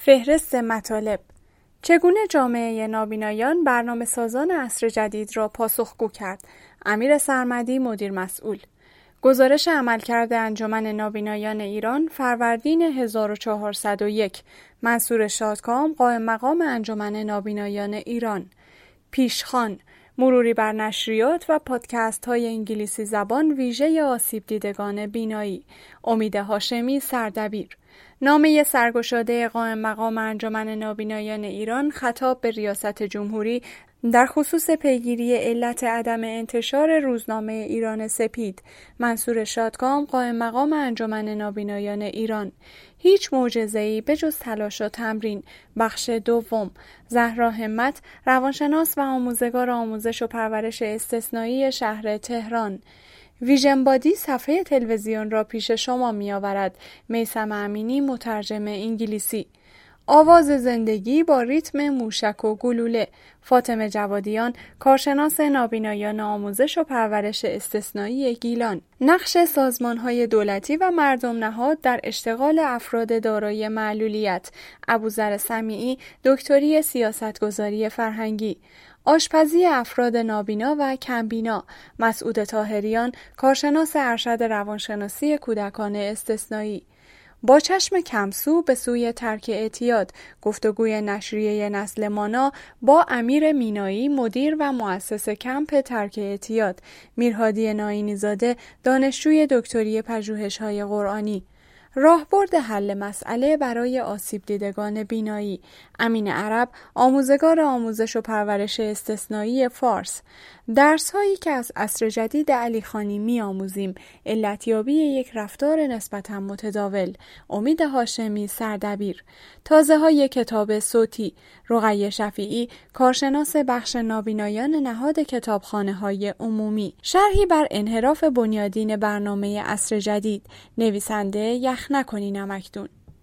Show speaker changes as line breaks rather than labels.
فهرست مطالب: چگونه جامعه نابینایان برنامه‌سازان عصر جدید را پاسخگو کرد؟ امیر سرمدی، مدیر مسئول. گزارش عملکرد انجمن نابینایان ایران فروردین 1401. منصور شادکام، قائم مقام انجمن نابینایان ایران. پیشخوان: مروری بر نشریات و پادکست های انگلیسی زبان ویژه آسیب دیدگان بینایی. امید هاشمی، سردبیر. نامه سرگشاده قائم مقام انجمن نابینایان ایران خطاب به ریاست جمهوری در خصوص پیگیری علت عدم انتشار روزنامه ایران سپید. منصور شادکام، قائم مقام انجمن نابینایان ایران. هیچ معجزه‌ای به جز تلاش و تمرین. بخش دوم. زهرا همت، روانشناس و آموزگار آموزش و پرورش استثنایی شهر تهران. ویژن بادی صفحه تلویزیون را پیش شما می آورد. میثم امینی، مترجم انگلیسی. آواز زندگی با ریتم موشک و گلوله. فاطمه جوادیان، کارشناس نابینایان آموزش و پرورش استثنایی گیلان. نقش سازمان‌های دولتی و مردم نهاد در اشتغال افراد دارای معلولیت. ابوذر سمیعی، دکتری سیاستگذاری فرهنگی. آشپزی افراد نابینا و کمبینا. مسعود طاهریان، کارشناس ارشد روانشناسی کودکان استثنایی. با چشم کمسو به سوی ترک اعتیاد. گفتگوی نشریه نسل مانا با امیر مینایی، مدیر و مؤسس کمپ ترک اعتیاد. میرهادی ناینی زاده، دانشجوی دکتری پژوهش‌های قرآنی. راهبرد حل مسئله برای آسیب دیدگان بینایی. امین عرب، آموزگار آموزش و پرورش استثنایی فارس. درس‌هایی که از عصر جدید علی خانی می‌آموزیم. علتیابی یک رفتار نسبتاً متداول. امید هاشمی، سردبیر. تازه‌های کتاب صوتی. رقیه شفیعی، کارشناس بخش نابینایان نهاد کتابخانه‌های عمومی. شرحی بر انحراف بنیادین برنامه عصر جدید. نویسنده: یخ نکنی نمکدون.